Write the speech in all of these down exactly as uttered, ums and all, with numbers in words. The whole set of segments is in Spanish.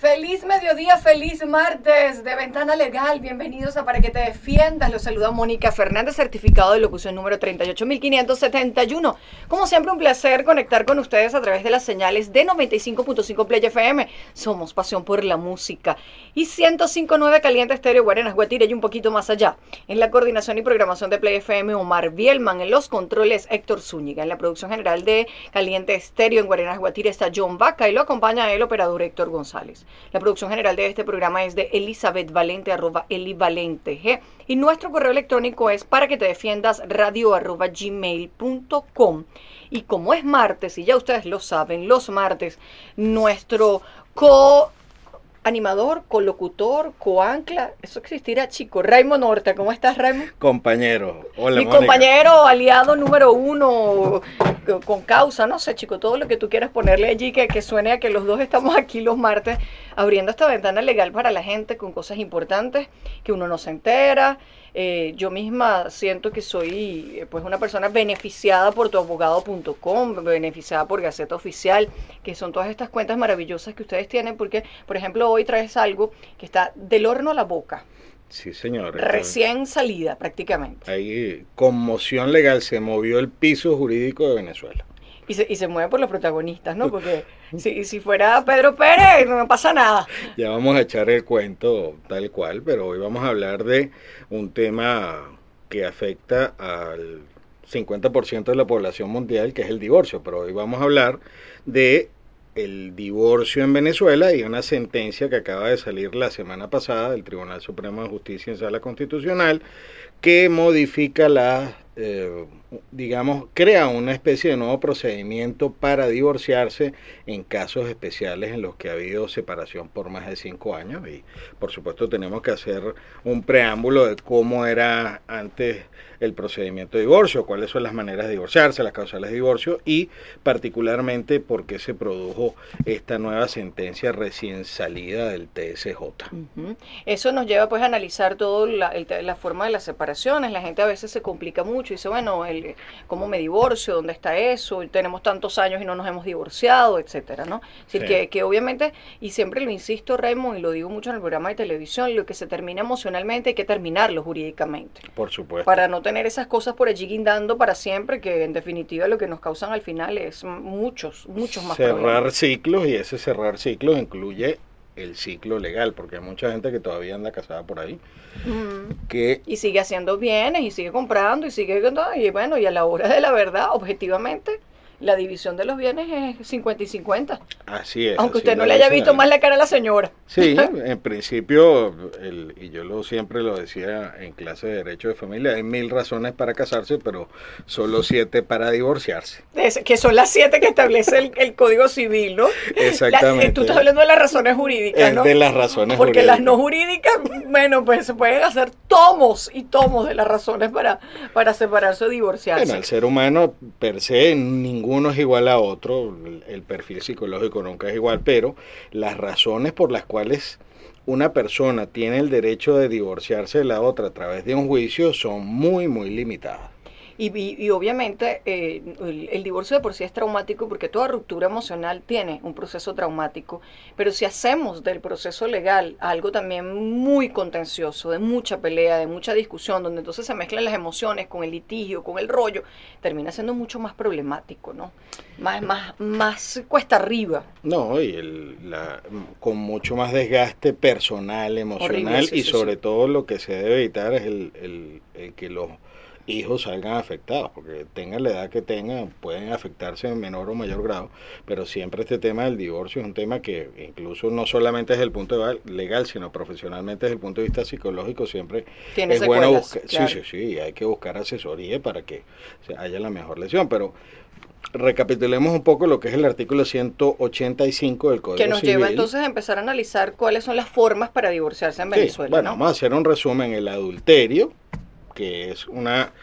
Feliz mediodía, feliz martes de Ventana Legal. Bienvenidos a Para que te defiendas. Los saluda Mónica Fernández, certificado de locución número treinta y ocho mil quinientos setenta y uno. Como siempre, un placer conectar con ustedes a través de las señales de noventa y cinco punto cinco Play F M. Somos pasión por la música. Y ciento cinco punto nueve Caliente Estéreo, Guarenas, Guatire y un poquito más allá. En la coordinación y programación de Play F M, Omar Bielman. En los controles, Héctor Zúñiga. En la producción general de Caliente Estéreo en Guarenas, Guatire está John Vaca y lo acompaña el operador Héctor González. La producción general de este programa es de Elizabeth Valente, arroba Eli Valente G. Y nuestro correo electrónico es para que te defiendas radio arroba gmail punto com. Y como es martes, y ya ustedes lo saben, los martes, nuestro co... animador, colocutor, coancla, eso existirá, chico. Raymond Horta, ¿cómo estás, Raymond? Compañero, hola, Mi Mónica. compañero, aliado número uno, con causa, no sé, chico, todo lo que tú quieras ponerle allí, que, que suene a que los dos estamos aquí los martes, abriendo esta ventana legal para la gente con cosas importantes que uno no se entera. Eh, yo misma siento que soy pues una persona beneficiada por tu abogado punto com, beneficiada por Gaceta Oficial, que son todas estas cuentas maravillosas que ustedes tienen, porque, por ejemplo, hoy traes algo que está del horno a la boca. Sí, señor. Recién salida, prácticamente. Ahí, conmoción legal, se movió el piso jurídico de Venezuela. Y se, y se mueve por los protagonistas, ¿no? Porque si, si fuera Pedro Pérez, no pasa nada. Ya vamos a echar el cuento tal cual, pero hoy vamos a hablar de un tema que afecta al cincuenta por ciento de la población mundial, que es el divorcio. Pero hoy vamos a hablar de el divorcio en Venezuela y una sentencia que acaba de salir la semana pasada del Tribunal Supremo de Justicia en Sala Constitucional, que modifica la, eh, digamos, crea una especie de nuevo procedimiento para divorciarse en casos especiales en los que ha habido separación por más de cinco años. Y por supuesto tenemos que hacer un preámbulo de cómo era antes el procedimiento de divorcio, cuáles son las maneras de divorciarse, las causales de divorcio y particularmente por qué se produjo esta nueva sentencia recién salida del T S J. Uh-huh. Eso nos lleva pues a analizar todo la, el, la forma de las separaciones. La gente a veces se complica mucho y dice, bueno, el, ¿cómo me divorcio? ¿Dónde está eso? Tenemos tantos años y no nos hemos divorciado, etcétera, ¿no? Es decir, sí. que, que obviamente, y siempre lo insisto, Raymond, y lo digo mucho en el programa de televisión, lo que se termina emocionalmente hay que terminarlo jurídicamente. Por supuesto. Para no tener esas cosas por allí guindando para siempre, que en definitiva lo que nos causan al final es muchos, muchos más cerrar problemas. Cerrar ciclos, y ese cerrar ciclos incluye el ciclo legal, porque hay mucha gente que todavía anda casada por ahí. Mm. Que y sigue haciendo bienes, y sigue comprando, y sigue... Y bueno, y a la hora de la verdad, objetivamente, la división de los bienes es cincuenta y cincuenta. Así es. Aunque así usted no le haya visto más la cara a la señora. Sí, en principio, el, y yo lo siempre lo decía en clase de Derecho de Familia, hay mil razones para casarse, pero solo siete para divorciarse. Es, que son las siete que establece el, el Código Civil, ¿no? Exactamente. La, tú estás hablando de las razones jurídicas, es ¿no? de las razones Porque jurídicas. las no jurídicas, bueno, pues se pueden hacer tomos y tomos de las razones para, para separarse o divorciarse. Bueno, el ser humano per se, ninguno es igual a otro, el, el perfil psicológico nunca es igual, pero las razones por las cuales una persona tiene el derecho de divorciarse de la otra a través de un juicio son muy, muy limitadas. Y, y, y obviamente eh, el, el divorcio de por sí es traumático porque toda ruptura emocional tiene un proceso traumático, pero si hacemos del proceso legal algo también muy contencioso, de mucha pelea, de mucha discusión, donde entonces se mezclan las emociones con el litigio, con el rollo, termina siendo mucho más problemático, ¿no? Más, más, más cuesta arriba. No, y el, la, con mucho más desgaste personal, emocional. Horrible, sí, y sí, sobre sí. todo lo que se debe evitar es el, el, el que los hijos salgan afectados, porque tengan la edad que tengan, pueden afectarse en menor o mayor grado, pero siempre este tema del divorcio es un tema que incluso no solamente desde el punto de legal, sino profesionalmente desde el punto de vista psicológico, siempre ¿Tiene es secuelas? bueno buscar, claro. sí, sí, sí, hay que buscar asesoría para que haya la mejor lesión, pero recapitulemos un poco lo que es el artículo ciento ochenta y cinco del Código Civil. Que nos Civil. lleva entonces a empezar a analizar cuáles son las formas para divorciarse en sí, Venezuela, bueno, ¿no? vamos a hacer un resumen. El adulterio, que es una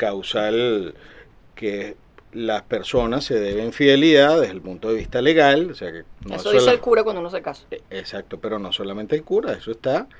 causal que las personas se deben fidelidad desde el punto de vista legal, o sea que no eso solo, dice el cura cuando uno se casa. Exacto, pero no solamente el cura, eso está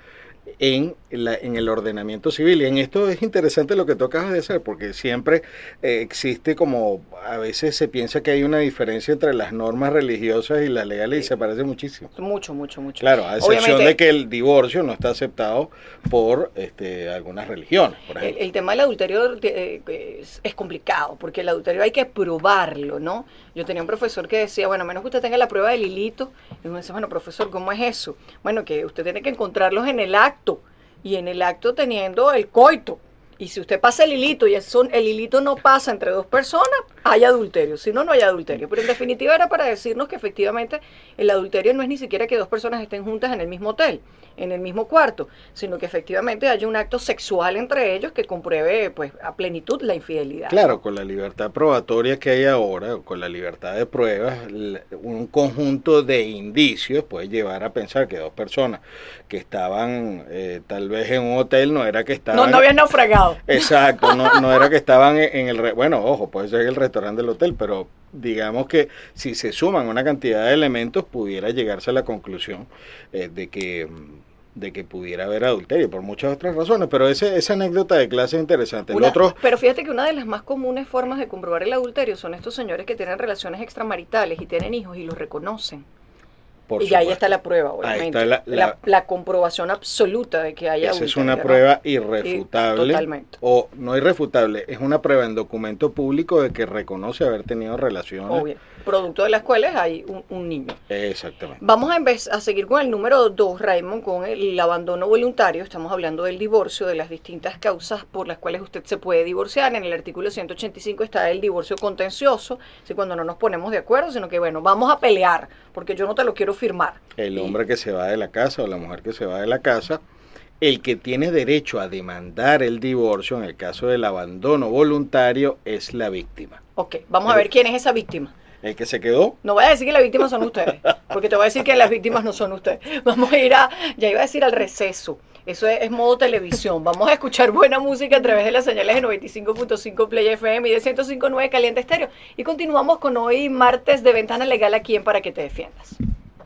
en, la, en el ordenamiento civil. Y en esto es interesante lo que tú acabas de hacer, porque siempre eh, existe como, a veces se piensa que hay una diferencia entre las normas religiosas y las legales y se parece muchísimo. Mucho, mucho, mucho. Claro, a excepción Obviamente, de que el divorcio no está aceptado por este, algunas religiones, por el, ejemplo. el tema del adulterio eh, es, es complicado, porque el adulterio hay que probarlo, ¿no? Yo tenía un profesor que decía, bueno, a menos que usted tenga la prueba del hilito, y uno dice, bueno, profesor, ¿cómo es eso? Bueno, que usted tiene que encontrarlos en el acto, y en el acto teniendo el coito. Y si usted pasa el hilito y eso, el hilito no pasa entre dos personas, hay adulterio. Si no, no hay adulterio. Pero en definitiva era para decirnos que efectivamente el adulterio no es ni siquiera que dos personas estén juntas en el mismo hotel, en el mismo cuarto, sino que efectivamente haya un acto sexual entre ellos que compruebe pues a plenitud la infidelidad. Claro, con la libertad probatoria que hay ahora, con la libertad de pruebas, un conjunto de indicios puede llevar a pensar que dos personas que estaban eh, tal vez en un hotel no era que estaban... No, no habían naufragado. Exacto, no, no era que estaban en el... Re... Bueno, ojo, puede ser el restaurante del hotel, pero digamos que si se suman una cantidad de elementos pudiera llegarse a la conclusión eh, de que de que pudiera haber adulterio por muchas otras razones, pero ese, esa anécdota de clase es interesante. Una, el otro... Pero fíjate que una de las más comunes formas de comprobar el adulterio son estos señores que tienen relaciones extramaritales y tienen hijos y los reconocen. Por y supuesto. ahí está la prueba, obviamente. Ahí está la, la, la, la comprobación absoluta de que haya esa adulterio. es una ¿no? prueba irrefutable. Y, totalmente. O no irrefutable, es una prueba en documento público de que reconoce haber tenido relaciones. Obvio. Producto de las cuales hay un, un niño. Exactamente. Vamos a, vez, a seguir con el número dos, Raymond, con el, el abandono voluntario. Estamos hablando del divorcio, de las distintas causas por las cuales usted se puede divorciar. En el artículo ciento ochenta y cinco está el divorcio contencioso, ¿sí? Cuando no nos ponemos de acuerdo, sino que, bueno, vamos a pelear, porque yo no te lo quiero firmar. El y, hombre que se va de la casa o la mujer que se va de la casa, el que tiene derecho a demandar el divorcio en el caso del abandono voluntario es la víctima. Ok, vamos a ver quién es esa víctima. El que se quedó. No voy a decir que las víctimas son ustedes, porque te voy a decir que las víctimas no son ustedes. Vamos a ir a, ya iba a decir al receso. Eso es, es modo televisión. Vamos a escuchar buena música a través de las señales de noventa y cinco punto cinco Play F M y de ciento cinco punto nueve Caliente Estéreo. Y continuamos con hoy martes de Ventana Legal aquí en Para que te defiendas.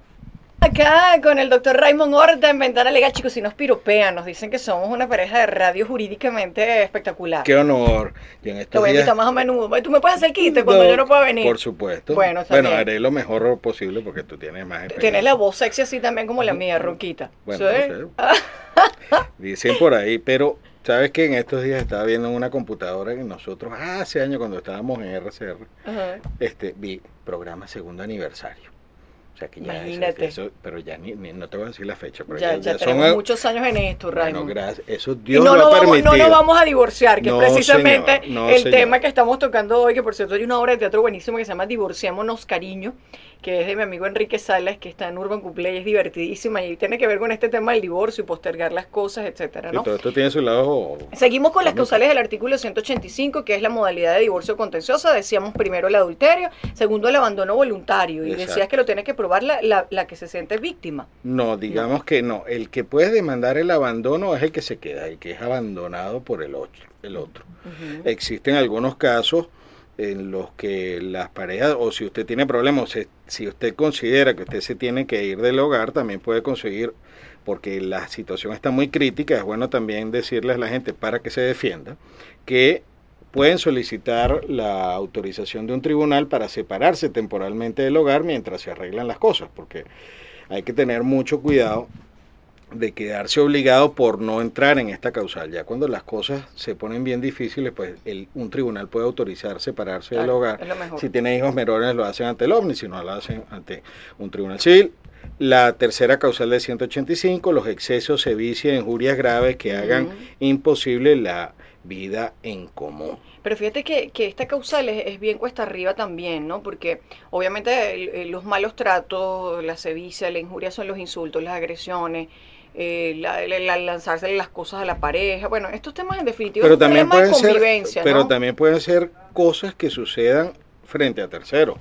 Acá con el doctor Raymond Horta en Ventana Legal. Chicos, si nos piropean, nos dicen que somos una pareja de radio jurídicamente espectacular. ¡Qué honor! Y en estos Te voy a días... invitar más a menudo. ¿Tú me puedes hacer quite cuando no, yo no pueda venir? Por supuesto. Bueno, está bueno bien. haré lo mejor posible porque tú tienes más experiencia. Tienes la voz sexy así también como la mía, ronquita. Bueno, ¿Sí? no sé. Dicen por ahí, pero sabes que en estos días estaba viendo en una computadora que nosotros hace años cuando estábamos en R C R, uh-huh. este, vi programa segundo aniversario. O sea que ya Imagínate. Eso, eso, pero ya ni, ni, no te voy a decir la fecha. Pero ya, ya, ya, ya tenemos son, muchos años en esto, Raymond. Bueno, gracias. Eso Dios y no, lo no ha vamos, permitido. no nos vamos a divorciar, que no, es precisamente señor, no, el señor. tema que estamos tocando hoy, que por cierto hay una obra de teatro buenísima que se llama Divorciémonos, cariño, que es de mi amigo Enrique Salas, que está en Urban Couple y es divertidísima y tiene que ver con este tema del divorcio y postergar las cosas, etcétera, ¿no? Y todo esto tiene su lado... Seguimos con las causales del artículo ciento ochenta y cinco, que es la modalidad de divorcio contenciosa. Decíamos primero el adulterio, segundo el abandono voluntario, y Exacto. decías que lo tiene que probar la, la, la que se siente víctima. No, digamos no. que no. El que puede demandar el abandono es el que se queda, el que es abandonado por el otro. El otro. Uh-huh. Existen algunos casos en los que las parejas, o si usted tiene problemas, si usted considera que usted se tiene que ir del hogar, también puede conseguir, porque la situación está muy crítica, es bueno también decirle a la gente para que se defienda, que pueden solicitar la autorización de un tribunal para separarse temporalmente del hogar mientras se arreglan las cosas, porque hay que tener mucho cuidado de quedarse obligado por no entrar en esta causal. Ya cuando las cosas se ponen bien difíciles, pues el, un tribunal puede autorizar separarse claro, del hogar. Si tiene hijos menores lo hacen ante el O V N I, si no lo hacen ante un tribunal civil. La tercera causal de ciento ochenta y cinco, los excesos, sevicia, injurias graves que uh-huh. hagan imposible la vida en común. Pero fíjate que, que esta causal es, es bien cuesta arriba también, ¿no? Porque obviamente el, el, los malos tratos, la sevicia, la injuria son los insultos, las agresiones, eh, la, la, la lanzarse las cosas a la pareja. Bueno, estos temas en definitiva pero son también problemas pueden de convivencia, ser, Pero ¿no? también pueden ser cosas que sucedan frente a terceros.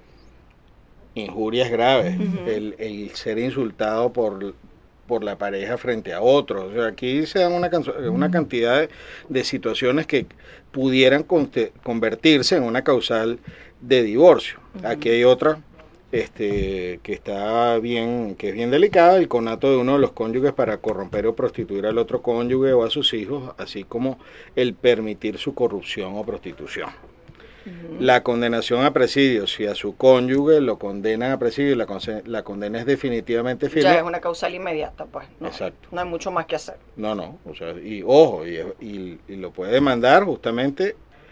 Injurias graves, uh-huh. el, el ser insultado por, por la pareja frente a otros. O sea, aquí se dan una, una cantidad de, de situaciones que pudieran conte, convertirse en una causal de divorcio. Uh-huh. Aquí hay otra este, que está bien, que es bien delicada, el conato de uno de los cónyuges para corromper o prostituir al otro cónyuge o a sus hijos, así como el permitir su corrupción o prostitución. Uh-huh. La condenación a presidio, si a su cónyuge lo condenan a presidio y la, la condena es definitivamente firme. Ya es una causal inmediata, pues. No, exacto. No hay mucho más que hacer. No, no, o sea, y ojo, y, y, y lo puede demandar justamente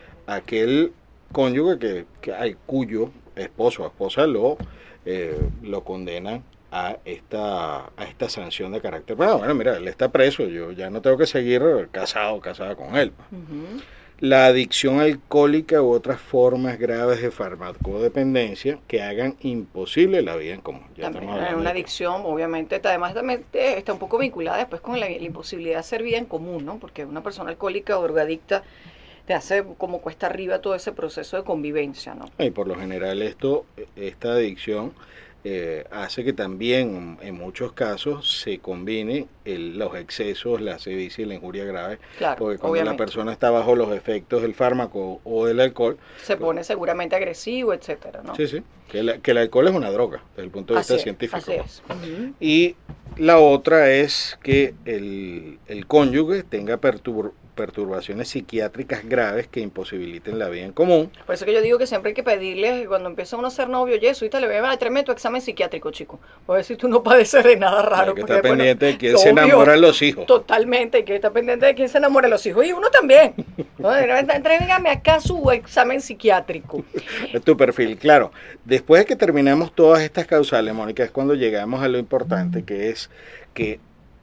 aquel cónyuge que, que al cuyo esposo o esposa lo, eh, lo condenan a esta, a esta sanción de carácter. Bueno, bueno, mira, él está preso, yo ya no tengo que seguir casado o casada con él. Uh-huh. La adicción alcohólica u otras formas graves de farmacodependencia que hagan imposible la vida en común. Ya también una adicción, obviamente, además también está un poco vinculada después con la, la imposibilidad de hacer vida en común, ¿no? Porque una persona alcohólica o drogadicta te hace como cuesta arriba todo ese proceso de convivencia, ¿no? Y por lo general esto, esta adicción eh, hace que también en muchos casos se combine el, los excesos, la sevicia y la injuria grave, claro, porque cuando obviamente. la persona está bajo los efectos del fármaco o del alcohol se pone pues, seguramente agresivo, etcétera, ¿no? Sí, sí, que, la, que el alcohol es una droga desde el punto de vista así científico. Así es. Uh-huh. Y la otra es que el, el cónyuge tenga pertur perturbaciones psiquiátricas graves que imposibiliten la vida en común. Por eso que yo digo que siempre hay que pedirle, cuando empieza uno a ser novio, y eso, y te le voy a traerme tu examen psiquiátrico, chico. A ver si tú no padeces de nada raro. Hay que estar pendiente bueno, de quién se enamora de los hijos. Totalmente, hay que estar pendiente de quién se enamora de los hijos. Y uno también. Tráigame acá su examen psiquiátrico. Tu perfil, claro. Después de que terminamos todas estas causales, Mónica, es cuando llegamos a lo importante, que es que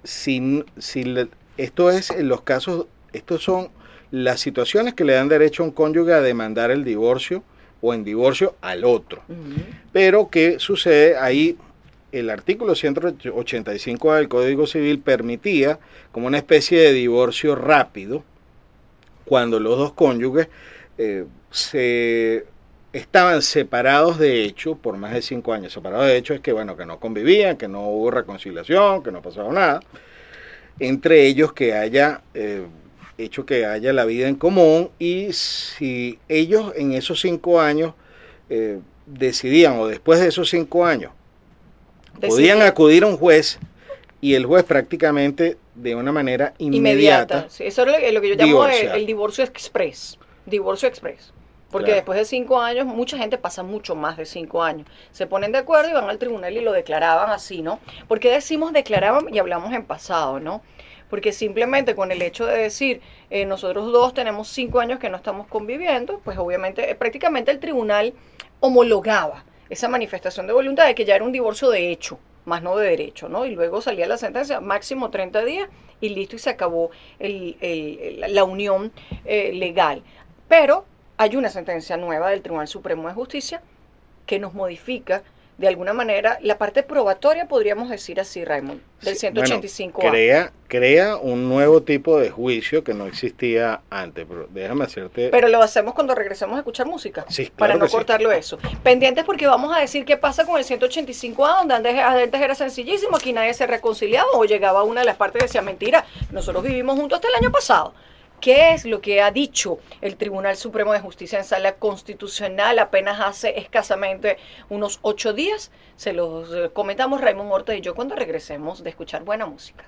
si, si le, esto es en los casos... Estos son las situaciones que le dan derecho a un cónyuge a demandar el divorcio o en divorcio al otro. Uh-huh. Pero, ¿qué sucede? Ahí el artículo ciento ochenta y cinco del Código Civil permitía como una especie de divorcio rápido cuando los dos cónyuges eh, se estaban separados de hecho por más de cinco años. Separados de hecho es que, bueno, que no convivían, que no hubo reconciliación, que no pasaba nada. Entre ellos que haya... Eh, hecho que haya la vida en común, y si ellos en esos cinco años eh, decidían, o después de esos cinco años, Decidí. podían acudir a un juez, y el juez prácticamente de una manera inmediata. inmediata. Sí, eso es lo que yo llamo el, el divorcio express. Divorcio express. Porque claro. después de cinco años, mucha gente pasa mucho más de cinco años. Se ponen de acuerdo y van al tribunal y lo declaraban así, ¿no? ¿Por qué decimos declaraban y hablamos en pasado, ¿no? Porque simplemente con el hecho de decir, eh, nosotros dos tenemos cinco años que no estamos conviviendo, pues obviamente eh, prácticamente el tribunal homologaba esa manifestación de voluntad de que ya era un divorcio de hecho, más no de derecho, ¿no? Y luego salía la sentencia, máximo treinta días y listo, y se acabó el, el, el, la unión eh, legal. Pero hay una sentencia nueva del Tribunal Supremo de Justicia que nos modifica de alguna manera la parte probatoria, podríamos decir así, Raymond, del ciento ochenta y cinco A. Bueno, crea, crea un nuevo tipo de juicio que no existía antes, pero déjame hacerte... Pero lo hacemos cuando regresemos a escuchar música, sí, claro, para no sí. cortarlo eso. Pendientes porque vamos a decir qué pasa con el ciento ochenta y cinco A, donde antes, antes era sencillísimo, aquí nadie se reconciliaba o llegaba una de las partes que decía, mentira, nosotros vivimos juntos hasta el año pasado. ¿Qué es lo que ha dicho el Tribunal Supremo de Justicia en sala constitucional apenas hace escasamente unos ocho días? Se los comentamos Raymond Horta y yo cuando regresemos de escuchar buena música.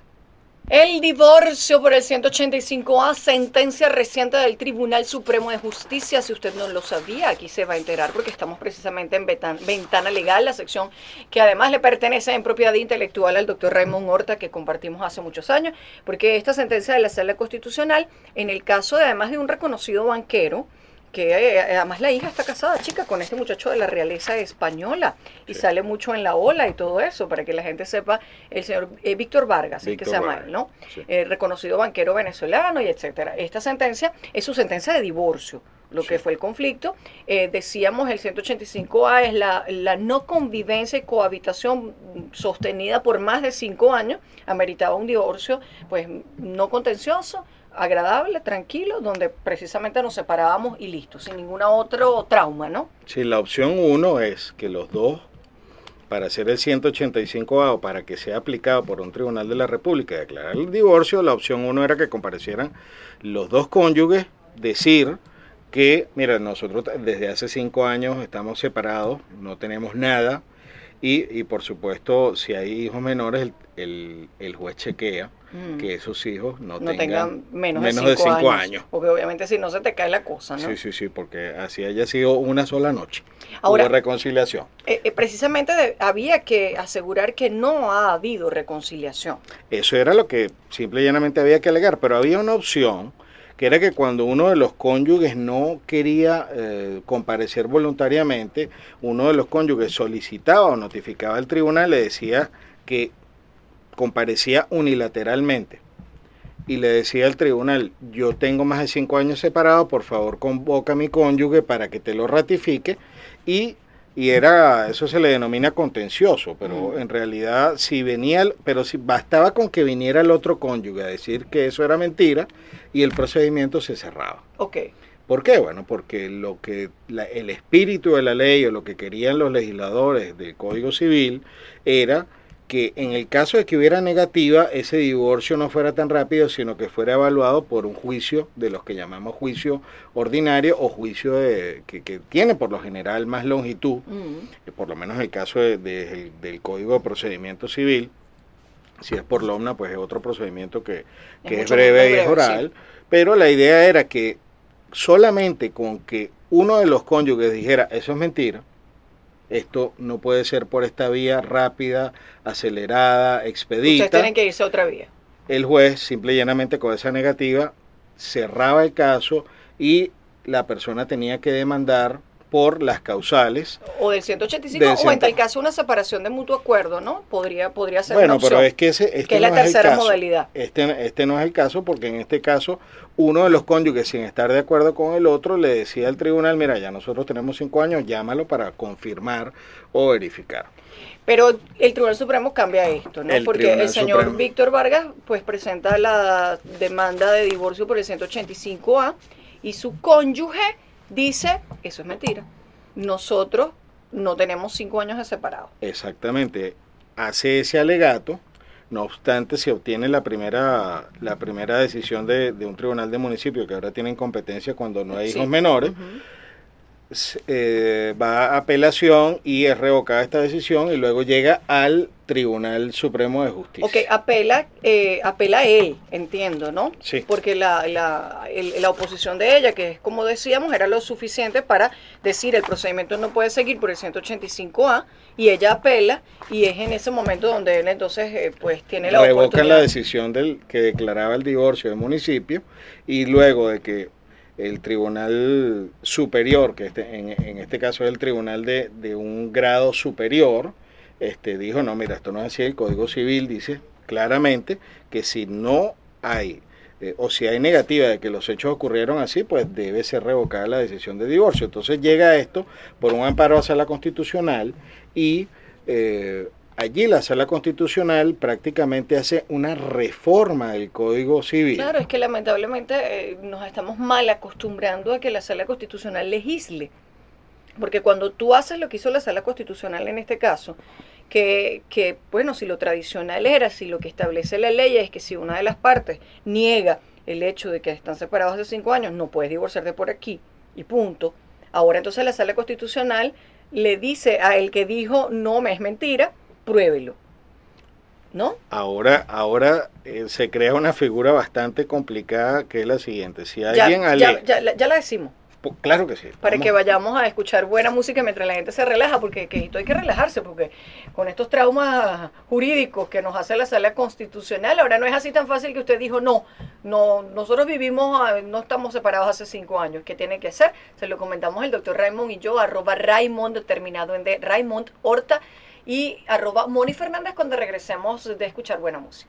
El divorcio por el ciento ochenta y cinco A, sentencia reciente del Tribunal Supremo de Justicia. Si usted no lo sabía, aquí se va a enterar porque estamos precisamente en Ventana Legal, la sección que además le pertenece en propiedad intelectual al doctor Raymond Horta, que compartimos hace muchos años, porque esta sentencia de la Sala Constitucional, en el caso de además de un reconocido banquero, que eh, además la hija está casada, chica, con este muchacho de la realeza española, y sí. sale mucho en la ola y todo eso, para que la gente sepa, el señor eh, Víctor Vargas, el que se llama él, ¿no? Sí. Eh, reconocido banquero venezolano y etcétera. Esta sentencia es su sentencia de divorcio, lo sí. que fue el conflicto. Eh, decíamos, el ciento ochenta y cinco A es la, la no convivencia y cohabitación sostenida por más de cinco años, ameritaba un divorcio, pues, no contencioso, agradable, tranquilo, donde precisamente nos separábamos y listo, sin ningún otro trauma, ¿no? Sí, la opción uno es que los dos, para hacer el ciento ochenta y cinco A o para que sea aplicado por un tribunal de la República y declarar el divorcio, la opción uno era que comparecieran los dos cónyuges, decir que, mira, nosotros desde hace cinco años estamos separados, no tenemos nada, Y, y por supuesto, si hay hijos menores, el, el, el juez chequea mm. que esos hijos no, no tengan, tengan menos, menos de cinco, de cinco años, años. Porque obviamente si no se te cae la cosa, ¿no? Sí, sí, sí, porque así haya sido una sola noche. Ahora, hubo reconciliación. Eh, eh, precisamente de, había que asegurar que no ha habido reconciliación. Eso era lo que simple y llanamente había que alegar, pero había una opción que era que cuando uno de los cónyuges no quería eh, comparecer voluntariamente, uno de los cónyuges solicitaba o notificaba al tribunal, le decía que comparecía unilateralmente y le decía al tribunal, yo tengo más de cinco años separado, por favor convoca a mi cónyuge para que te lo ratifique, y y era, eso se le denomina contencioso, pero mm. en realidad si venía, pero si bastaba con que viniera el otro cónyuge a decir que eso era mentira y el procedimiento se cerraba. Ok. ¿Por qué? Bueno, porque lo que la, el espíritu de la ley o lo que querían los legisladores del Código Civil era que en el caso de que hubiera negativa, ese divorcio no fuera tan rápido, sino que fuera evaluado por un juicio de los que llamamos juicio ordinario o juicio de, que, que tiene por lo general más longitud, mm. por lo menos en el caso de, de, del Código de Procedimiento Civil. Si es por lomna, pues es otro procedimiento que, que es, es breve y es oral, sí. Pero la idea era que solamente con que uno de los cónyuges dijera, eso es mentira, esto no puede ser por esta vía rápida, acelerada, expedita. Ustedes tienen que irse a otra vía. El juez, simple y llanamente con esa negativa, cerraba el caso y la persona tenía que demandar por las causales. O del ciento ochenta y cinco, o en tal caso una separación de mutuo acuerdo, ¿no? Podría, podría ser bueno, una opción. Bueno, pero es que ese este que es no la tercera es el caso. modalidad. Este, este no es el caso, porque en este caso uno de los cónyuges, sin estar de acuerdo con el otro, le decía al tribunal, mira, ya nosotros tenemos cinco años, llámalo para confirmar o verificar. Pero el Tribunal Supremo cambia esto, ¿no? El Porque Tribunal el señor Supremo. Víctor Vargas pues presenta la demanda de divorcio por el ciento ochenta y cinco A y su cónyuge dice, eso es mentira. Nosotros no tenemos cinco años de separado. Exactamente. Hace ese alegato, no obstante se obtiene la primera la primera decisión de, de un tribunal de municipio que ahora tienen competencia cuando no hay hijos sí. menores. Uh-huh. Eh, va a apelación y es revocada esta decisión y luego llega al Tribunal Supremo de Justicia. Ok, apela, eh, apela él, entiendo, ¿no? Sí. Porque la, la, el, la oposición de ella, que es como decíamos, era lo suficiente para decir el procedimiento no puede seguir por el ciento ochenta y cinco A y ella apela y es en ese momento donde él entonces eh, pues tiene la Revocan oportunidad. la decisión del que declaraba el divorcio del municipio y luego de que el tribunal superior, que este, en, en este caso es el tribunal de, de un grado superior, este, dijo, no, mira, esto no es así, el Código Civil dice claramente que si no hay, eh, o si hay negativa de que los hechos ocurrieron así, pues debe ser revocada la decisión de divorcio. Entonces llega esto por un amparo a Sala Constitucional y eh, allí la Sala Constitucional prácticamente hace una reforma del Código Civil. Claro, es que lamentablemente eh, nos estamos mal acostumbrando a que la Sala Constitucional legisle. Porque cuando tú haces lo que hizo la Sala Constitucional en este caso, que, que bueno, si lo tradicional era, si lo que establece la ley es que si una de las partes niega el hecho de que están separados hace cinco años, no puedes divorciarte por aquí, y punto. Ahora entonces la Sala Constitucional le dice a el que dijo no me es mentira, pruébelo, ¿no? Ahora, ahora eh, se crea una figura bastante complicada que es la siguiente. Si alguien ya, alega... ya, ya, ya la decimos. Claro que sí. Para Vamos. que vayamos a escuchar buena música mientras la gente se relaja, porque que hay que relajarse, porque con estos traumas jurídicos que nos hace la Sala Constitucional, ahora no es así tan fácil que usted dijo, no, no nosotros vivimos, no estamos separados hace cinco años. ¿Qué tiene que hacer? Se lo comentamos el doctor Raymond y yo, arroba Raymond, terminado en de Raymond Horta, y arroba Moni Fernández cuando regresemos de escuchar buena música.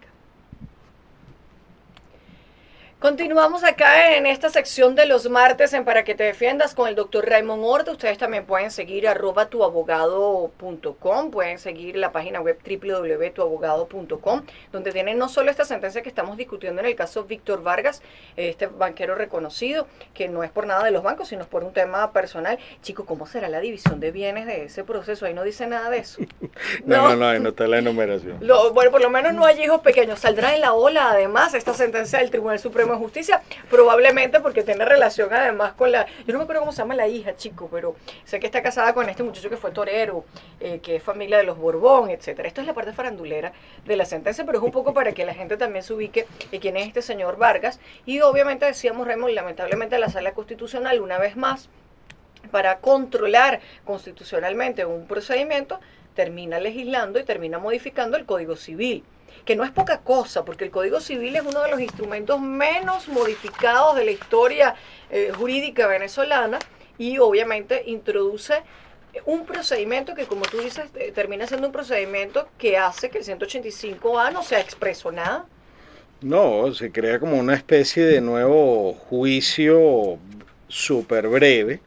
Continuamos acá en esta sección de los martes en Para que te defiendas con el doctor Raymond Horta. Ustedes también pueden seguir arroba tuabogado punto com, pueden seguir la página web doble u doble u doble u punto tu abogado punto com, donde tienen no solo esta sentencia que estamos discutiendo en el caso Víctor Vargas, este banquero reconocido, que no es por nada de los bancos, sino es por un tema personal. Chicos, ¿cómo será la división de bienes de ese proceso? Ahí no dice nada de eso. no, no, no, ahí no está la enumeración. Lo, bueno, por lo menos no hay hijos pequeños. Saldrá en la ola, además, esta sentencia del Tribunal Supremo Supremo de Justicia, probablemente porque tiene relación además con la, yo no me acuerdo cómo se llama la hija, chico, pero sé que está casada con este muchacho que fue torero, eh, que es familia de los Borbón, etcétera. Esto es la parte farandulera de la sentencia, pero es un poco para que la gente también se ubique en quién es este señor Vargas. Y obviamente decíamos, Raymond, lamentablemente la Sala Constitucional, una vez más, para controlar constitucionalmente un procedimiento, termina legislando y termina modificando el Código Civil, que no es poca cosa, porque el Código Civil es uno de los instrumentos menos modificados de la historia eh, jurídica venezolana y obviamente introduce un procedimiento que, como tú dices, eh, termina siendo un procedimiento que hace que el ciento ochenta y cinco A no sea expreso nada. No, se crea como una especie de nuevo juicio súper breve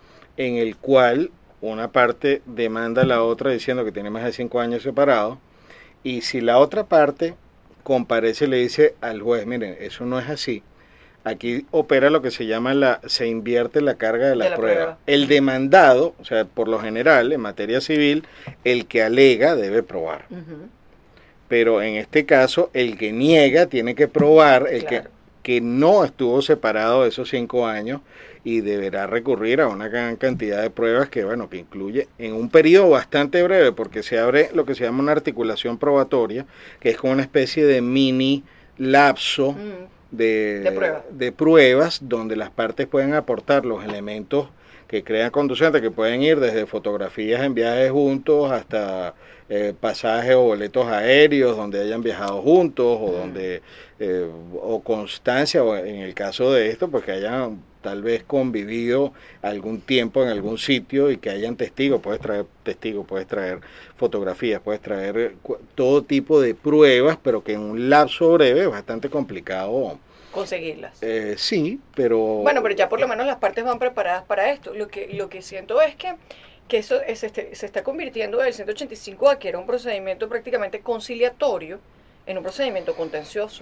en el cual una parte demanda a la otra diciendo que tiene más de cinco años separados, y si la otra parte comparece y le dice al juez, miren, eso no es así, aquí opera lo que se llama la, se invierte la carga de la, de la prueba. prueba. El demandado, o sea, por lo general, en materia civil, el que alega debe probar. Uh-huh. Pero en este caso, el que niega tiene que probar, el claro. que, que no estuvo separado de esos cinco años, y deberá recurrir a una gran cantidad de pruebas que, bueno, que incluye en un periodo bastante breve, porque se abre lo que se llama una articulación probatoria, que es como una especie de mini lapso mm. de, de, prueba. de pruebas, donde las partes pueden aportar los elementos que crean conducentes, que pueden ir desde fotografías en viajes juntos hasta eh, pasajes o boletos aéreos donde hayan viajado juntos, o mm. donde eh, o constancia, o en el caso de esto, pues que hayan tal vez convivido algún tiempo en algún sitio y que hayan testigos. Puedes traer testigos, puedes traer fotografías, puedes traer todo tipo de pruebas, pero que en un lapso breve es bastante complicado conseguirlas. Eh, sí, pero... Bueno, pero ya por lo menos las partes van preparadas para esto. Lo que, lo que siento es que, que eso es, este, se está convirtiendo del ciento ochenta y cinco A, que era un procedimiento prácticamente conciliatorio, en un procedimiento contencioso.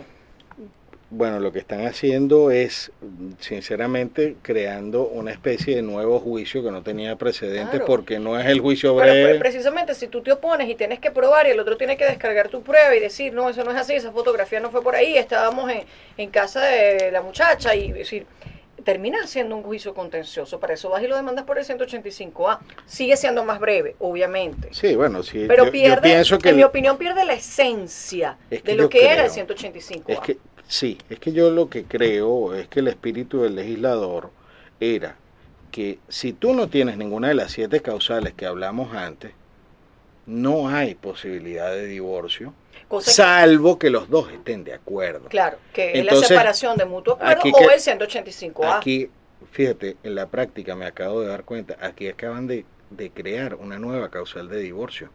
Bueno, lo que están haciendo es, sinceramente, creando una especie de nuevo juicio que no tenía precedentes, claro. porque no es el juicio breve. Pero precisamente si tú te opones y tienes que probar y el otro tiene que descargar tu prueba y decir, no, eso no es así, esa fotografía no fue por ahí, estábamos en, en casa de la muchacha, y decir, termina siendo un juicio contencioso. Para eso vas y lo demandas por el ciento ochenta y cinco A. Sigue siendo más breve, obviamente. Sí, bueno, sí. Pero yo, pierde, yo pienso que en el, mi opinión, pierde la esencia es que de lo que creo, era el ciento ochenta y cinco A. Es que, sí, es que yo lo que creo es que el espíritu del legislador era que si tú no tienes ninguna de las siete causales que hablamos antes, no hay posibilidad de divorcio, Cosa salvo que, que los dos estén de acuerdo. Claro, que Entonces, es la separación de mutuo acuerdo o que, el ciento ochenta y cinco A. Aquí, fíjate, en la práctica me acabo de dar cuenta, aquí acaban de, de crear una nueva causal de divorcio,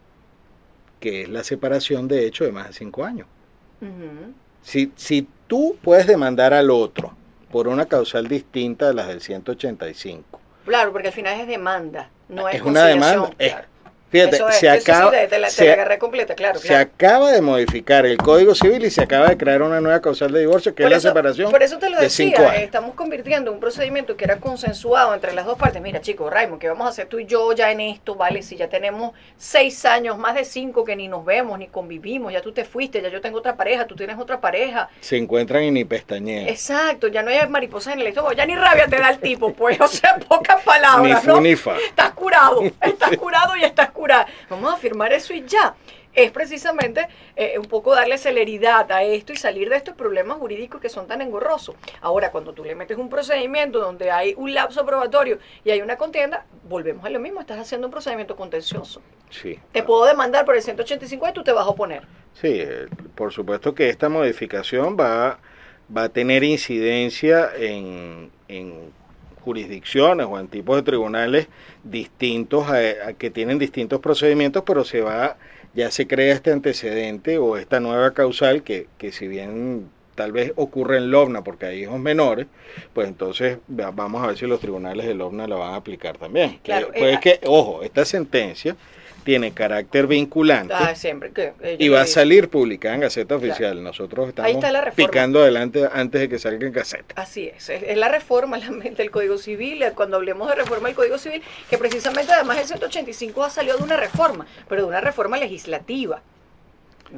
que es la separación de hecho de más de cinco años. Uh-huh. Si, si tú puedes demandar al otro por una causal distinta de las del ciento ochenta y cinco. Claro, porque al final es demanda, no es, es una demanda. Claro. Es, fíjate, eso es, se eso acaba, sí, te, te la, se, te la agarré completa, claro, se claro. acaba de modificar el Código Civil y se acaba de crear una nueva causal de divorcio, que por es eso, la separación por eso te lo de decía, cinco años. Estamos convirtiendo un procedimiento que era consensuado entre las dos partes. Mira, chicos, Raymond, ¿qué vamos a hacer tú y yo ya en esto? Vale, si ya tenemos seis años, más de cinco que ni nos vemos, ni convivimos, ya tú te fuiste, ya yo tengo otra pareja, tú tienes otra pareja. Se encuentran y ni pestañean. Exacto, ya no hay mariposas en el estómago, ya ni rabia te da el tipo, pues, o sea, pocas palabras, ni fu, ¿no? Ni fa. Estás curado, estás curado y estás curada. Vamos a firmar eso y ya. Es precisamente eh, un poco darle celeridad a esto y salir de estos problemas jurídicos que son tan engorrosos. Ahora, cuando tú le metes un procedimiento donde hay un lapso probatorio y hay una contienda, volvemos a lo mismo, estás haciendo un procedimiento contencioso. Sí. Te puedo demandar por el ciento ochenta y cinco y tú te vas a oponer. Sí, eh, por supuesto que esta modificación va, va a tener incidencia en, en jurisdicciones o en tipos de tribunales distintos, a, a que tienen distintos procedimientos, pero se va, ya se crea este antecedente o esta nueva causal que, que si bien tal vez ocurre en Lovna porque hay hijos menores, pues entonces vamos a ver si los tribunales de Lovna la van a aplicar también. Claro, pues eh, que, ojo, esta sentencia tiene carácter vinculante ah, siempre, que, y va a salir publicada en Gaceta Oficial. Claro. Nosotros estamos picando adelante antes de que salga en Gaceta. Así es, es, es la reforma la, del Código Civil, cuando hablemos de reforma del Código Civil, que precisamente además el ciento ochenta y cinco A salió de una reforma, pero de una reforma legislativa, ¿no?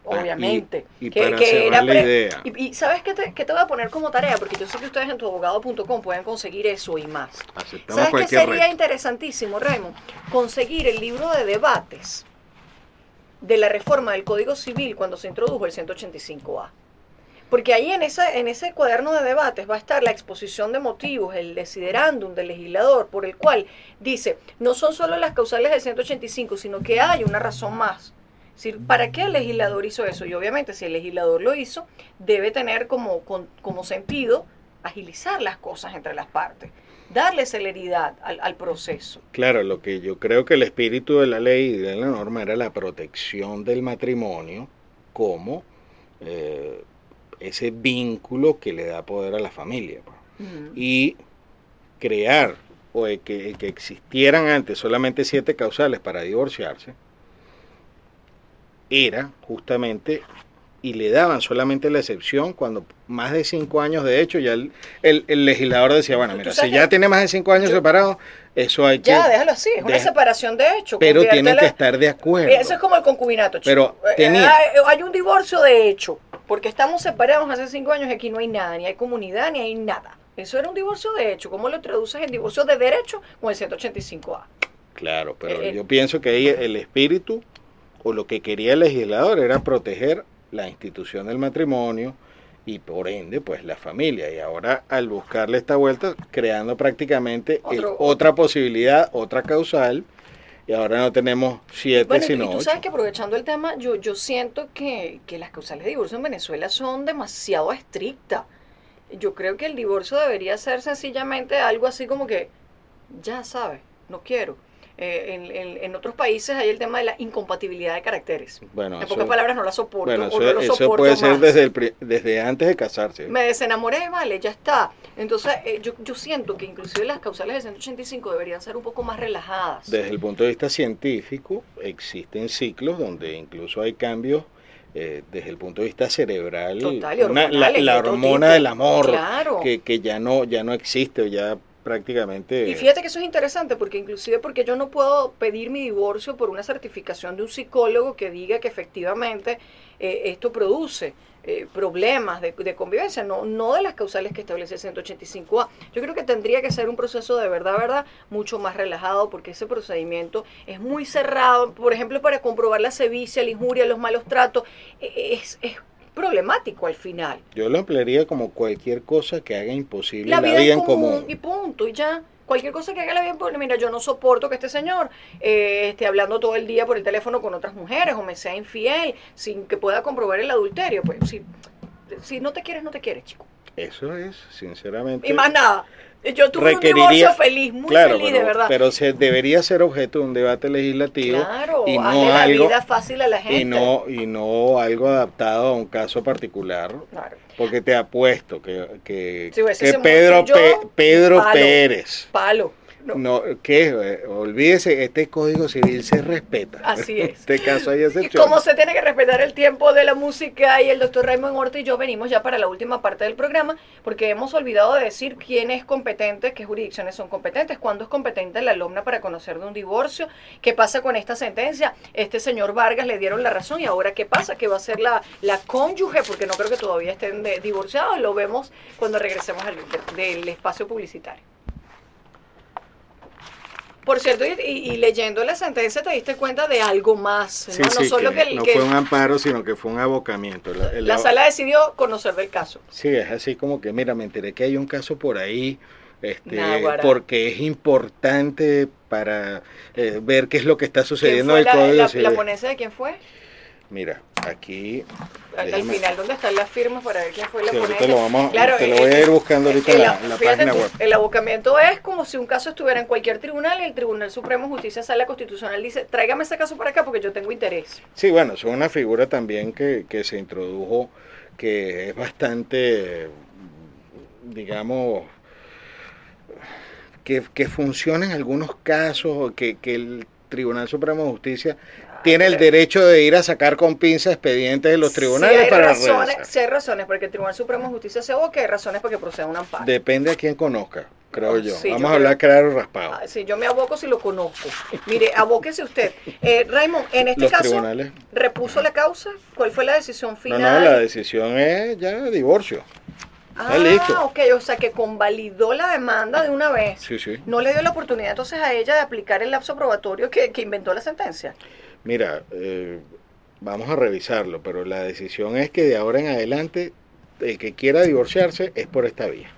obviamente. Ah, y, y que, para que cerrar era la pre- idea. Y, y ¿sabes qué te, qué te voy a poner como tarea? Porque yo sé que ustedes en tu abogado punto com pueden conseguir eso y más. Aceptamos ¿Sabes qué cualquier sería reto. interesantísimo, Raymond? Conseguir el libro de debates de la reforma del Código Civil cuando se introdujo el ciento ochenta y cinco A. Porque ahí en ese, en ese cuaderno de debates va a estar la exposición de motivos, el desiderándum del legislador, por el cual dice, no son solo las causales del ciento ochenta y cinco, sino que hay una razón más. Es decir, ¿para qué el legislador hizo eso? Y obviamente si el legislador lo hizo, debe tener como, con, como sentido agilizar las cosas entre las partes, darle celeridad al, al proceso. Claro, lo que yo creo que el espíritu de la ley y de la norma era la protección del matrimonio como eh, ese vínculo que le da poder a la familia. Uh-huh. Y crear o que, que existieran antes solamente siete causales para divorciarse era justamente, y le daban solamente la excepción cuando más de cinco años de hecho ya el, el, el legislador decía, bueno, mira, si ya tiene más de cinco años yo, separados, eso hay que... Ya, déjalo así, es una deja, separación de hecho. Pero tienen que estar de acuerdo. Eso es como el concubinato, chico. Pero tenía... hay, hay un divorcio de hecho, porque estamos separados hace cinco años y aquí no hay nada, ni hay comunidad, ni hay nada. Eso era un divorcio de hecho. ¿Cómo lo traduces en divorcio de derecho con el ciento ochenta y cinco A? Claro, pero eh, yo pienso que ahí el espíritu o lo que quería el legislador era proteger la institución del matrimonio y por ende pues la familia, y ahora al buscarle esta vuelta creando prácticamente Otro, el, otra posibilidad, otra causal, y ahora no tenemos siete bueno, sino y tú ocho. Sabes que aprovechando el tema, yo, yo siento que, que las causales de divorcio en Venezuela son demasiado estrictas. Yo creo que el divorcio debería ser sencillamente algo así como que ya sabes, no quiero. Eh, en, en, en otros países hay el tema de la incompatibilidad de caracteres. Bueno, en eso, pocas palabras no la soporto. Bueno, eso, o no lo eso soporto puede ser más. desde, el, desde antes de casarse. Me desenamoré, vale, ya está. Entonces eh, yo, yo siento que inclusive las causales de ciento ochenta y cinco deberían ser un poco más relajadas. Desde el punto de vista científico existen ciclos donde incluso hay cambios eh, desde el punto de vista cerebral. Total, una, la, la hormona del amor, claro. que, que ya no ya no existe o ya prácticamente. Y fíjate que eso es interesante porque inclusive porque yo no puedo pedir mi divorcio por una certificación de un psicólogo que diga que efectivamente eh, esto produce eh, problemas de, de convivencia, no, no de las causales que establece el ciento ochenta y cinco A. Yo creo que tendría que ser un proceso de verdad, verdad, mucho más relajado porque ese procedimiento es muy cerrado. Por ejemplo, para comprobar la sevicia, la injuria, los malos tratos, es, es problemático al final. Yo lo emplearía como cualquier cosa que haga imposible la la vida, vida en en común, común. Y punto, y ya. Cualquier cosa que haga la vida en común. Mira, yo no soporto que este señor eh, esté hablando todo el día por el teléfono con otras mujeres o me sea infiel sin que pueda comprobar el adulterio. Pues si, si no te quieres, no te quieres, chico. Eso es, sinceramente. Y más nada. Yo tuve un divorcio feliz, muy claro, feliz, pero, de verdad. Pero se debería ser objeto de un debate legislativo. Claro, y no hazle algo, la vida fácil a la gente. Y no, y no algo adaptado a un caso particular. Claro. Porque te apuesto que, que, sí, que Pedro, yo, Pe, Pedro palo, Pérez. Palo. No, no ¿qué? Olvídese, este Código Civil se respeta. Así es. En este caso hay excepciones. Y como se tiene que respetar el tiempo de la música, y el doctor Raymond Horta y yo venimos ya para la última parte del programa, porque hemos olvidado de decir quién es competente, qué jurisdicciones son competentes, cuándo es competente la alumna para conocer de un divorcio, qué pasa con esta sentencia. Este señor Vargas le dieron la razón y ahora qué pasa, que va a ser la, la cónyuge, porque no creo que todavía estén de, divorciados. Lo vemos cuando regresemos al, de, del espacio publicitario. Por cierto, y, y, y leyendo la sentencia te diste cuenta de algo más, ¿no? Sí, no sí, solo que que, el, no que fue un amparo, sino que fue un abocamiento. La, la, la sala decidió conocer del caso. Sí, es así como que, mira, me enteré que hay un caso por ahí, este, Náguara. porque es importante para eh, ver qué es lo que está sucediendo en el la, Código la, Civil. ¿La ponencia de quién fue? Mira, aquí... Al, al final, ¿dónde están las firmas para ver quién fue la sí, ponencia? Te lo, vamos, claro, te lo voy a ir buscando ahorita en la, la página tú, web. El abocamiento es como si un caso estuviera en cualquier tribunal y el Tribunal Supremo de Justicia, Sala Constitucional, dice, tráigame ese caso para acá porque yo tengo interés. Sí, bueno, es una figura también que, que se introdujo, que es bastante, digamos, que, que funciona en algunos casos, que, que el Tribunal Supremo de Justicia tiene el derecho de ir a sacar con pinza expedientes de los tribunales si hay para razones, revisar. Si hay razones porque el Tribunal Supremo de Justicia se aboque, hay razones porque proceda un amparo. Depende a quién conozca, creo Oh, yo. sí, Vamos yo a hablar creo- claro y raspado. Ah, sí, yo me aboco si lo conozco. Mire, abóquese usted. Eh, Raymond, en este Los caso, tribunales. ¿repuso la causa? ¿Cuál fue la decisión No, final? no, la decisión es ya divorcio. Ah, listo. ok, o sea que convalidó la demanda de una vez. Sí, sí. No le dio la oportunidad entonces a ella de aplicar el lapso probatorio que, que inventó la sentencia. Mira, eh, vamos a revisarlo, pero la decisión es que de ahora en adelante el que quiera divorciarse es por esta vía.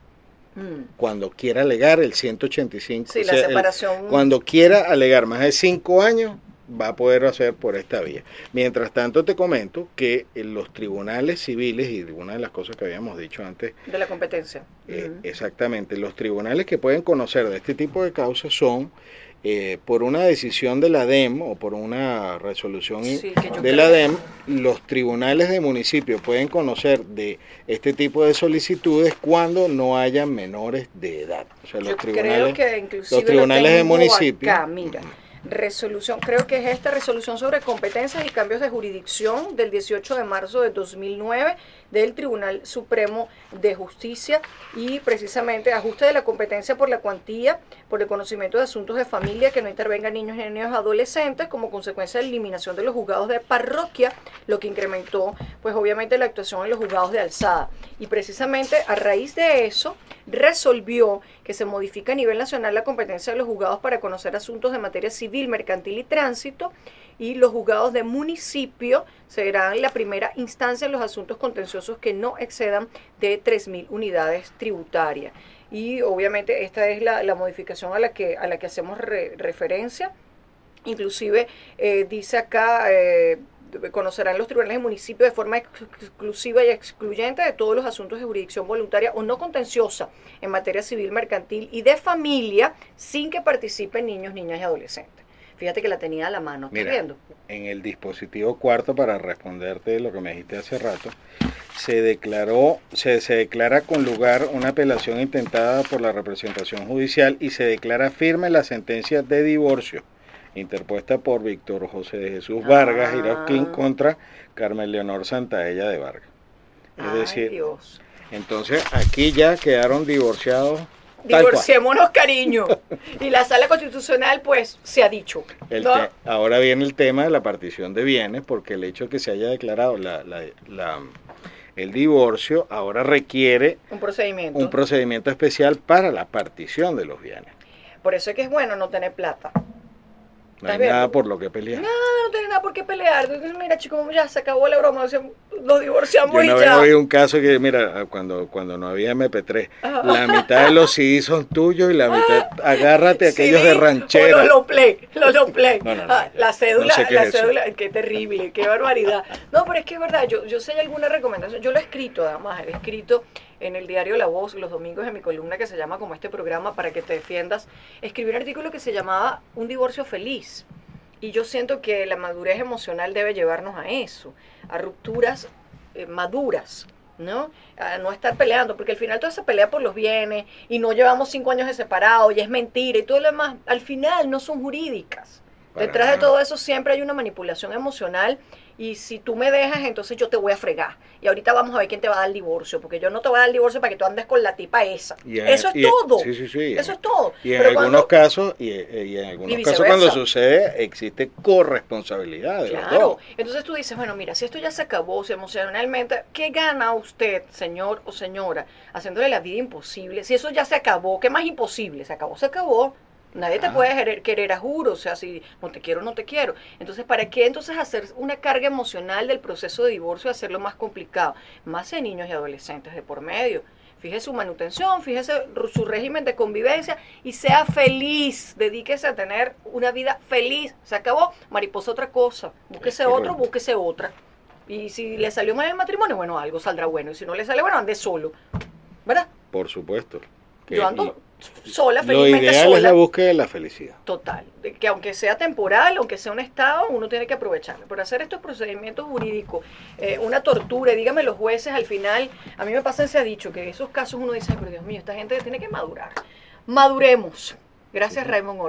Mm. Cuando quiera alegar el ciento ochenta y cinco, Sí, o la sea, el- separación. cuando quiera alegar más de cinco años, va a poder hacer por esta vía. Mientras tanto, te comento que en los tribunales civiles, y una de las cosas que habíamos dicho antes, De la competencia. eh, Mm. exactamente, los tribunales que pueden conocer de este tipo de causas son eh, por una decisión de la D E M o por una resolución Sí, que yo de creo- la D E M, los tribunales de municipio pueden conocer de este tipo de solicitudes cuando no haya menores de edad. O sea, los Yo tribunales, creo que inclusive los tribunales lo de tengo municipio. acá, mira, resolución, creo que es esta resolución sobre competencias y cambios de jurisdicción del dieciocho de marzo de dos mil nueve del Tribunal Supremo de Justicia y precisamente ajuste de la competencia por la cuantía, por el conocimiento de asuntos de familia que no intervengan niños ni niños adolescentes como consecuencia de la eliminación de los juzgados de parroquia, lo que incrementó pues obviamente la actuación en los juzgados de alzada. Y precisamente a raíz de eso resolvió que se modifica a nivel nacional la competencia de los juzgados para conocer asuntos de materia civil, mercantil y tránsito, y los juzgados de municipio serán la primera instancia en los asuntos contenciosos que no excedan de tres mil unidades tributarias. Y obviamente esta es la, la modificación a la que, a la que hacemos re, referencia. Inclusive eh, dice acá, eh, conocerán los tribunales de municipio de forma ex exclusiva y excluyente de todos los asuntos de jurisdicción voluntaria o no contenciosa en materia civil, mercantil y de familia sin que participen niños, niñas y adolescentes. Fíjate que la tenía a la mano, ¿estás Mira, viendo? en el dispositivo cuarto, para responderte lo que me dijiste hace rato, se declaró, se, se declara con lugar una apelación intentada por la representación judicial y se declara firme la sentencia de divorcio interpuesta por Víctor José de Jesús Vargas Ah. Irauquín contra Carmen Leonor Santaella de Vargas. Es Ay, decir, Dios. entonces aquí ya quedaron divorciados. Tal cual. Divorciémonos, cariño. Y la Sala Constitucional, pues, se ha dicho. El ¿no? te- ahora viene el tema de la partición de bienes, porque el hecho de que se haya declarado la, la, la, el divorcio ahora requiere Un procedimiento. un procedimiento especial para la partición de los bienes. Por eso es que es bueno no tener plata. No hay ¿Estás viendo? nada por lo que pelear. No, no tienes nada por qué pelear. Entonces, mira, chicos, ya se acabó la broma. O sea, nos divorciamos Yo y una vez ya. oí un caso que, mira, cuando, cuando no había eme pe tres, Ajá. la mitad de los C D son tuyos y la mitad, agárrate a aquellos Sí, de o ranchera. Los low play, los low play. No, no, no, Ah, ya. la cédula, No sé qué la es eso. cédula, qué terrible, qué barbaridad. No, pero es que es verdad, yo, yo sé hay alguna recomendación. Yo lo he escrito, además, he escrito en el diario La Voz los domingos en mi columna que se llama como este programa para que te defiendas. Escribí un artículo que se llamaba Un divorcio feliz. Y yo siento que la madurez emocional debe llevarnos a eso, a rupturas eh, maduras, ¿no? A no estar peleando, porque al final toda esa pelea por los bienes y no llevamos cinco años de separado y es mentira y todo lo demás, al final no son jurídicas. Para Detrás de nada. todo eso siempre hay una manipulación emocional y si tú me dejas, entonces yo te voy a fregar. Y ahorita vamos a ver quién te va a dar el divorcio, porque yo no te voy a dar el divorcio para que tú andes con la tipa esa. Y en- Eso es y- todo. sí, sí, sí, Eso en- es todo. Y en Pero algunos cuando- casos, y, y en algunos Y casos viceversa. cuando sucede, existe corresponsabilidad de los Claro, dos. entonces tú dices, bueno, mira, si esto ya se acabó, si emocionalmente, ¿qué gana usted, señor o señora, haciéndole la vida imposible? Si eso ya se acabó, ¿qué más imposible? Se acabó, se acabó. Nadie te Ah. puede querer, querer a juro, o sea, si no te quiero, no te quiero. Entonces, ¿para qué entonces hacer una carga emocional del proceso de divorcio y hacerlo más complicado? Más en niños y adolescentes de por medio. Fíjese su manutención, fíjese su régimen de convivencia y sea feliz. Dedíquese a tener una vida feliz. Se acabó, mariposa otra cosa. Búsquese Es otro, correcto. búsquese otra. Y si le salió mal el matrimonio, bueno, algo saldrá bueno. Y si no le sale bueno, ande solo. ¿Verdad? Por supuesto. Que Yo ando sola, lo felizmente ideal sola. es la búsqueda de la felicidad. Total, de que aunque sea temporal, aunque sea un estado, uno tiene que aprovecharlo. Por hacer estos procedimientos jurídicos, eh, una tortura, y dígame los jueces al final, a mí me pasa, se ha dicho que en esos casos uno dice, ay, pero Dios mío, esta gente tiene que madurar. Maduremos. Gracias, Raymond Horta.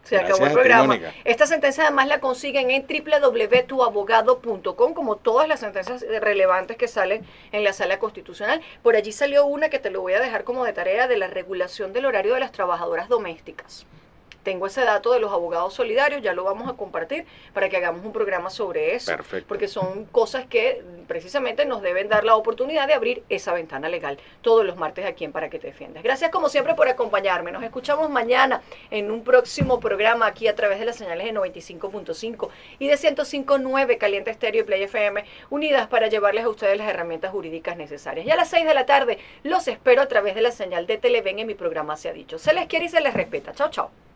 Se Gracias acabó el a ti, programa. Mónica. Esta sentencia además la consiguen en doble u doble u doble u punto tu abogado punto com, como todas las sentencias relevantes que salen en la sala constitucional. Por allí salió una que te lo voy a dejar como de tarea, de la regulación del horario de las trabajadoras domésticas. Tengo ese dato de los abogados solidarios, ya lo vamos a compartir para que hagamos un programa sobre eso. Perfecto. Porque son cosas que precisamente nos deben dar la oportunidad de abrir esa ventana legal todos los martes aquí en Para que te defiendas. Gracias como siempre por acompañarme. Nos escuchamos mañana en un próximo programa aquí a través de las señales de noventa y cinco punto cinco y de ciento cinco punto nueve Caliente Estéreo y Play F M, unidas para llevarles a ustedes las herramientas jurídicas necesarias. Y a las seis de la tarde los espero a través de la señal de Televen en mi programa Se ha dicho. Se les quiere y se les respeta. Chao, chao.